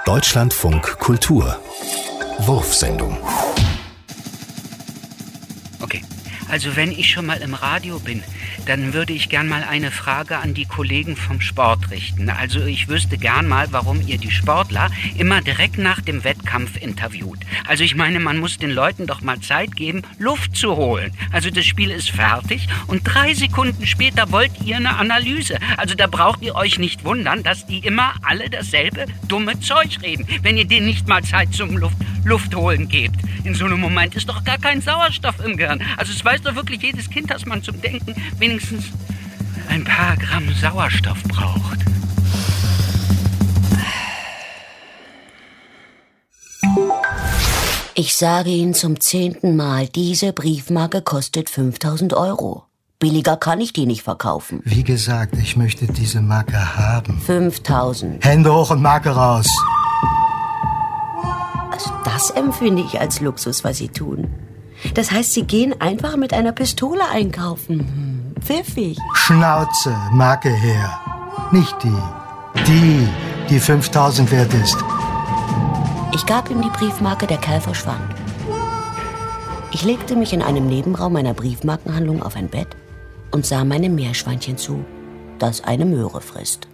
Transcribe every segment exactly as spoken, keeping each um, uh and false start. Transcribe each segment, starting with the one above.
Deutschlandfunk Kultur Wurfsendung. Okay, also wenn ich schon mal im Radio bin, dann würde ich gern mal eine Frage an die Kollegen vom Sport richten. Also ich wüsste gern mal, warum ihr die Sportler immer direkt nach dem Wettkampf interviewt. Also ich meine, man muss den Leuten doch mal Zeit geben, Luft zu holen. Also das Spiel ist fertig und drei Sekunden später wollt ihr eine Analyse. Also da braucht ihr euch nicht wundern, dass die immer alle dasselbe dumme Zeug reden, wenn ihr denen nicht mal Zeit zum Luft, Luft holen gebt. In so einem Moment ist doch gar kein Sauerstoff im Gehirn. Also es weiß doch wirklich jedes Kind, dass man zum Denken wenigstens ein paar Gramm Sauerstoff braucht. Ich sage Ihnen zum zehnten Mal, diese Briefmarke kostet fünftausend Euro. Billiger kann ich die nicht verkaufen. Wie gesagt, ich möchte diese Marke haben. fünftausend. Hände hoch und Marke raus. Also das empfinde ich als Luxus, was Sie tun. Das heißt, Sie gehen einfach mit einer Pistole einkaufen. Hm, pfiffig. Schnauze, Marke her. Nicht die. Die, die fünftausend wert ist. Ich gab ihm die Briefmarke, der Kerl verschwand. Ich legte mich in einem Nebenraum einer Briefmarkenhandlung auf ein Bett und sah meinem Meerschweinchen zu, das eine Möhre frisst.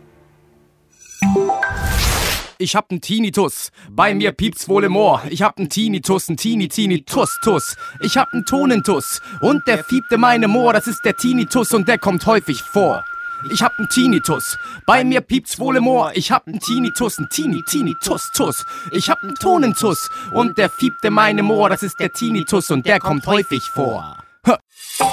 Ich hab nen Tinnitus, bei mir piept's wohl im Ohr. Ich hab nen Tinnitus, nen Tini, Tinnitus, Tuss. Ich hab nen Tonentus und der fiebt in meinem Ohr. Das ist der Tinnitus und der kommt häufig vor. Ich hab nen Tinnitus, bei mir piept's wohl im Ohr. Ich hab nen Tinnitus, nen Tini, Tinnitus, Tuss. Ich hab nen Tonentus und der fiebt in meinem Ohr. Das ist der Tinnitus und der kommt häufig vor. Ha.